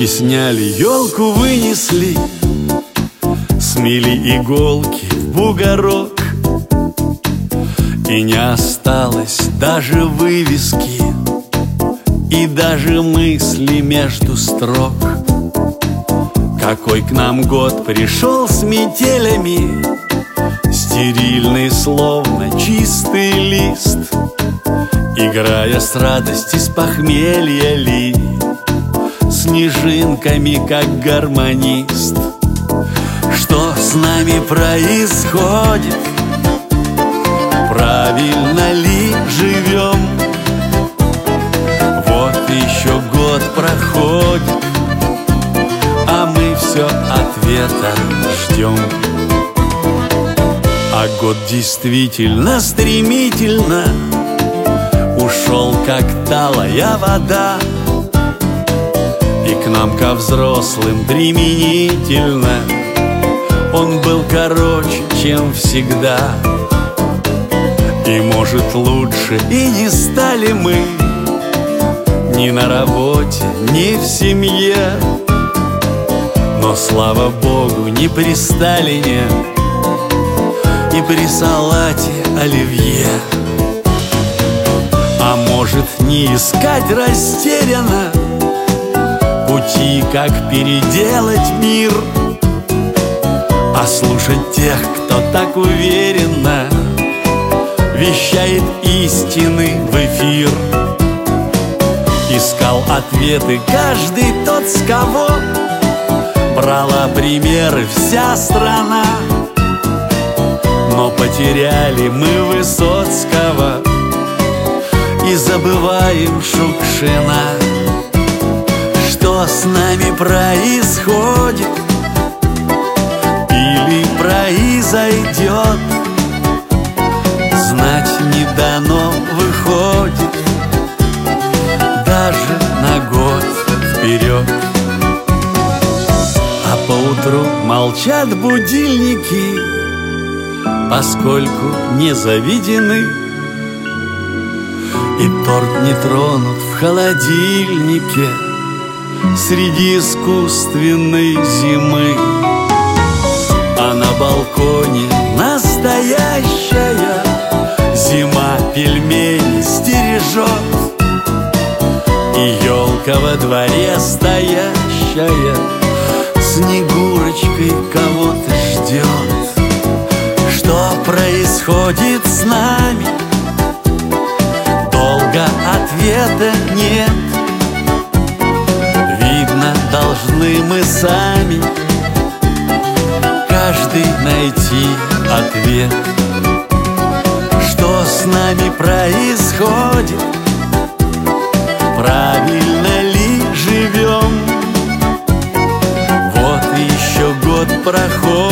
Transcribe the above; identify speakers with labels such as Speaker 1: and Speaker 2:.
Speaker 1: Елки сняли, елку вынесли, смели иголки в бугорок, и не осталось даже вывески и даже мысли между строк. Какой к нам год пришел с метелями, стерильный, словно чистый лист, играя с радости, с похмелья ли, снежинками, как гармонист. Что с нами происходит? Правильно ли живем? Вот еще год проходит, а мы все ответа ждем. А год действительно стремительно ушел, как талая вода, и к нам, ко взрослым, применительно он был короче, чем всегда. И, может, лучше и не стали мы ни на работе, ни в семье, но, слава Богу, не при Сталине и при салате оливье. А может, не искать растерянно пути, как переделать мир, а слушать тех, кто так уверенно вещает истины в эфир. Искал ответы каждый тот, с кого брала примеры вся страна, но потеряли мы Высоцкого и забываем Шукшина. Что с нами происходит или произойдет, знать не дано, выходит, даже на год вперед. А поутру молчат будильники, поскольку не заведены, и торт не тронут в холодильнике среди искусственной зимы. А на балконе настоящая зима пельмени стережет, и елка во дворе стоящая Снегурочкой кого-то ждет. Что происходит с нами? Долго ответа нет. Видно, должны мы сами каждый найти ответ. Что с нами происходит? Правильно ли живем? Вот еще год проходит,